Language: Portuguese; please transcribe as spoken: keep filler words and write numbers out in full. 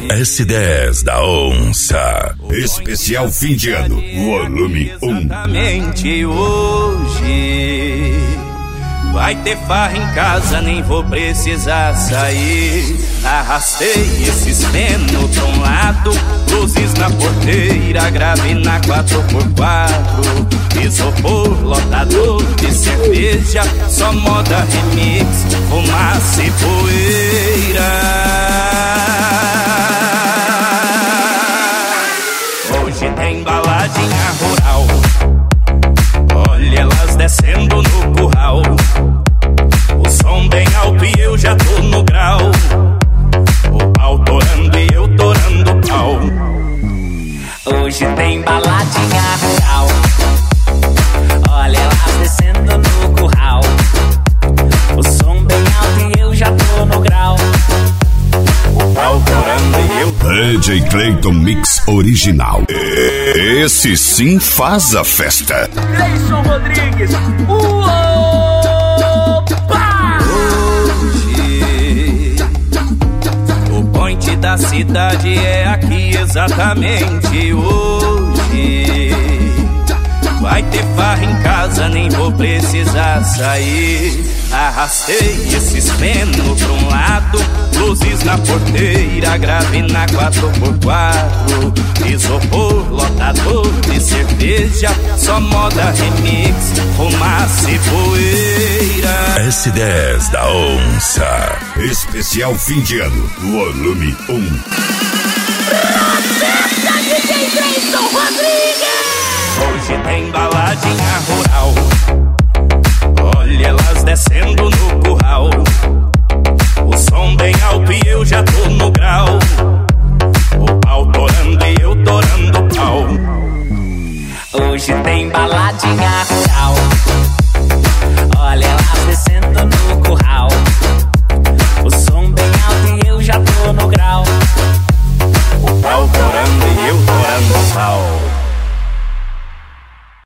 S dez da Onça. Especial fim de ano, volume um. Exatamente hoje vai ter farra em casa, nem vou precisar sair. Arrastei esses meno pra um lado, luzes na porteira, grave na quatro por quatro, isopor lotador de cerveja, só moda remix, fumaça e poeira. Hoje tem baladinha rural, olha elas descendo no curral, o som bem alto e eu já tô no grau, o pau torando e eu torando o pau. Hoje tem baladinha rural, olha elas descendo no curral, o som bem alto e eu já tô no grau, o pau torando e eu D J Clayton Mix Original. Esse sim faz a festa. Cleison Rodrigues, opa! Hoje o point da cidade é aqui exatamente hoje. Vai ter farra em casa, nem vou precisar sair. Arrastei esses meno pra um lado, luzes na porteira, grave na quatro por quatro, isopor lotador de cerveja, só moda remix, fumaça e poeira. S dez da Onça. Especial fim de ano, volume um. Acerta, D J Cleison Rodrigues! Hoje tem baladinha rural, olha elas descendo no curral, o som bem alto e eu já tô no grau, o pau torando e eu torando o pau. hoje tem baladinha rural.